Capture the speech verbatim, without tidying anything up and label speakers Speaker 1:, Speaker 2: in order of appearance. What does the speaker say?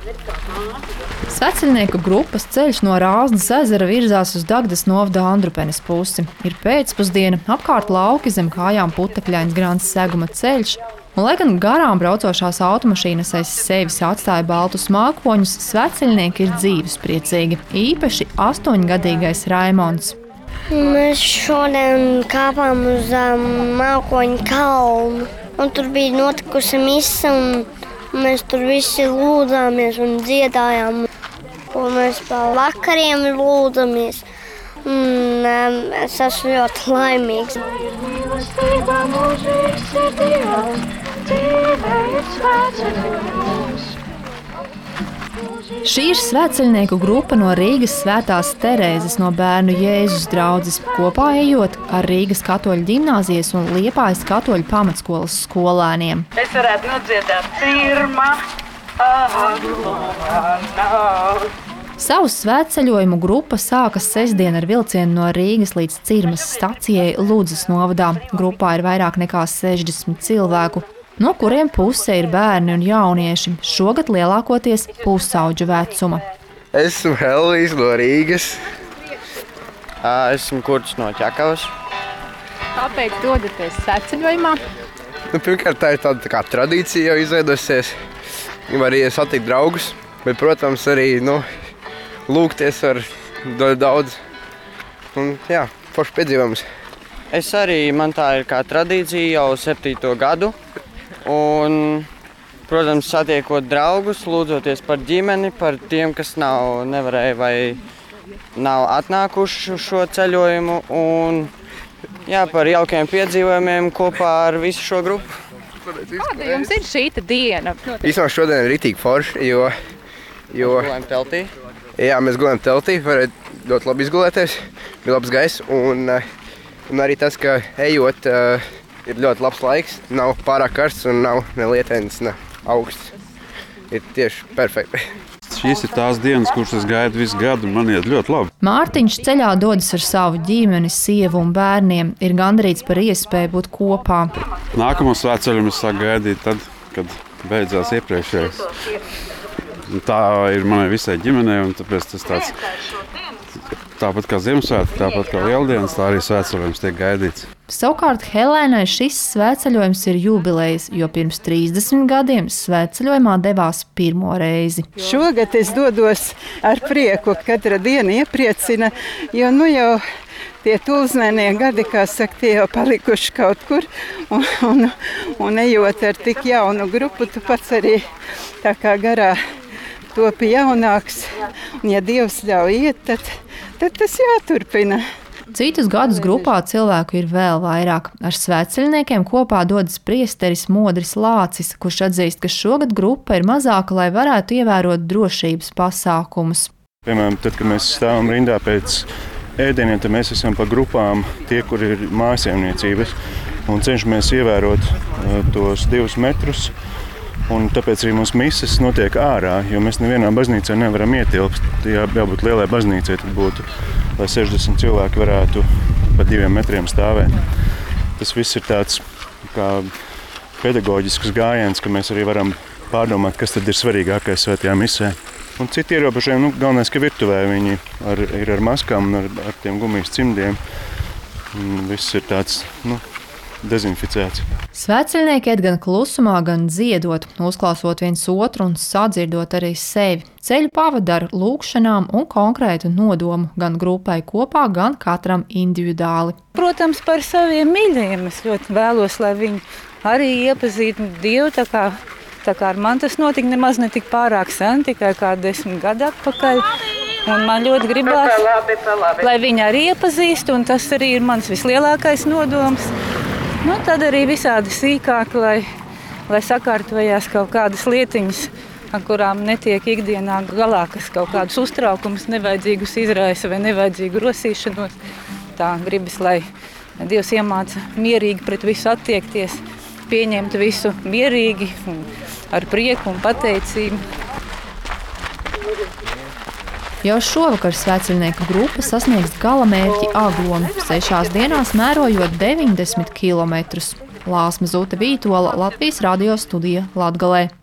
Speaker 1: Sveceļnieku grupas ceļš no Rāznas ezera virzās uz Dagdas novada Andrupenes pusi. Ir pēcpusdiena, apkārt lauki, zem kājām putekļains grants seguma ceļš, un, lai gan garām braucošās automašīnas aiz sevis atstāja baltus mākoņus, sveceļnieki ir dzīvespriecīgi, īpaši astoņgadīgais Raimonds.
Speaker 2: Mēs šodien kāpām uz um, mākoņu kalnu, un tur bija notikusi mise, un mēs tur visi lūdzāmies un dziedājām, un mēs pa vakariem lūdzamies. Un, um, es esmu ļoti laimīgs.
Speaker 1: Šī ir sveceļnieku grupa no Rīgas Svētās Terēzes no Bērnu Jēzus draudzes, kopā ejot ar Rīgas katoļu ģimnāzijas un Liepājas katoļu pamatskolas skolēniem.
Speaker 3: Es varētu nodziedāt cirma,
Speaker 1: Savu svētceļojumu grupa sākas sestdien ar vilcienu no Rīgas līdz Cirmas stacijai Ludzas novadā. Grupā ir vairāk nekā sešdesmit cilvēku, no kuriem puse ir bērni un jaunieši, šogad lielākoties pusauģu vecuma.
Speaker 4: Esmu Helvijs no Rīgas. Esmu Kurts no Ķekavas.
Speaker 1: Kāpēc dodaties sveceļojumā?
Speaker 4: Nu, pirmkārt, tā ir tāda tā kā tradīcija jau izveidosies. Var arī satikt draugus, bet, protams, arī nu, lūgties ar daudz. Un, jā, forši piedzīvojums.
Speaker 5: Es arī, man tā ir kā tradīcija jau septīto gadu. Un, protams, satiekot draugus, lūdzoties par ģimeni, par tiem, kas nav, nevarēja vai nav atnākuši uz šo ceļojumu, un jā, par jaukiem piedzīvojumiem kopā ar visu šo grupu.
Speaker 1: Kāda jums ir šīta diena?
Speaker 4: Īstenībā šodien ir ritīgi forši, jo, jo
Speaker 5: Mēs gulējam teltī.
Speaker 4: Jā, mēs gulējam teltī, varēja ļoti labi izgulēties, bija labs gaiss, un, un arī tas, ka ejot, ir ļoti labs laiks, nav pārāk karsts un nav ne lietens, ne augsts. Ir tieši perfekti.
Speaker 6: Šīs ir tās dienas, kuras es gaidu visu gadu, un man iet ļoti labi.
Speaker 1: Mārtiņš ceļā dodas ar savu ģimeni, sievu un bērniem. Ir gandarīts par iespēju būt kopā.
Speaker 6: Nākamo svētceļumu es sāku gaidīt tad, kad beidzās iepriekšējais. Un tā ir manai visai ģimenei, un tāpēc tas tāds, tāpat kā Ziemassvētki, tāpat kā Lieldienas, tā arī svētceļojums tiek gaidīts.
Speaker 1: Savukārt Helēnai šis svētceļojums ir jubilejas, jo pirms trīsdesmit gadiem svētceļojumā devās pirmo reizi.
Speaker 7: Šogad es dodos ar prieku, katra diena iepriecina, jo nu jau tie tūlznenie gadi, kā saka, tie jau palikuši kaut kur, un, un, un ejot ar tik jaunu grupu, tu pats arī tā kā garā topi jaunāks, un ja Dievs ļauj iet, tad, tad tas jāturpina.
Speaker 1: Citus gadus grupā cilvēku ir vēl vairāk. Ar svētceļniekiem kopā dodas priesteris Modris Lācis, kurš atzīst, ka šogad grupa ir mazāka, lai varētu ievērot drošības pasākumus.
Speaker 8: Piemēram, tad, kad mēs stāvam rindā pēc ēdieniem, tad mēs esam pa grupām tie, kur ir mājsaimniecības, un cenšamies ievērot uh, tos divus metrus. Un tāpēc arī mūsu mises notiek ārā, jo mēs nevienā baznīcā nevaram ietilpst. Jā, jābūt lielai baznīcai, tad būtu, lai sešdesmit cilvēki varētu pa diviem metriem stāvēt. Tas viss ir tāds kā pedagoģisks gājiens, ka mēs arī varam pārdomāt, kas tad ir svarīgākais svētajā misē. Un citi ierobežojumi, nu, galvenais, ka virtuvē viņi ar, ir ar maskām un ar, ar tiem gumijas cimdiem. Un viss ir tāds, nu, dezinficēts.
Speaker 1: Svētceļnieki iet gan klusumā, gan dziedot, uzklausot viens otru un sadzirdot arī sevi. Ceļu pavada ar lūgšanām un konkrētu nodomu gan grupai kopā, gan katram individuāli.
Speaker 7: Protams, par saviem mīļajiem es ļoti vēlos, lai viņi arī iepazītu Dievu, tā kā, tā kā ar man tas notika nemaz ne tik pārāk sen, tikai kā desmit gadu atpakaļ. Un man ļoti gribās, lai viņi arī iepazīst, un tas arī ir mans vislielākais nodoms. Nu, tad arī visādi sīkāk, lai, lai sakārtojās kaut kādas lietiņas, ar kurām netiek ikdienā galā, kas kaut kādus uztraukumus nevajadzīgus izraisa vai nevajadzīgu rosīšanos. Tā gribas, lai Dievs iemāca mierīgi pret visu attiekties, pieņemt visu mierīgi, ar prieku un pateicību.
Speaker 1: Jau šovakar svētceļnieku grupa sasniegs galamērķi Aglonu, sešās dienās mērojot deviņdesmit kilometrus. Lāsma Zute Vītola, Latvijas radio studija Latgalē.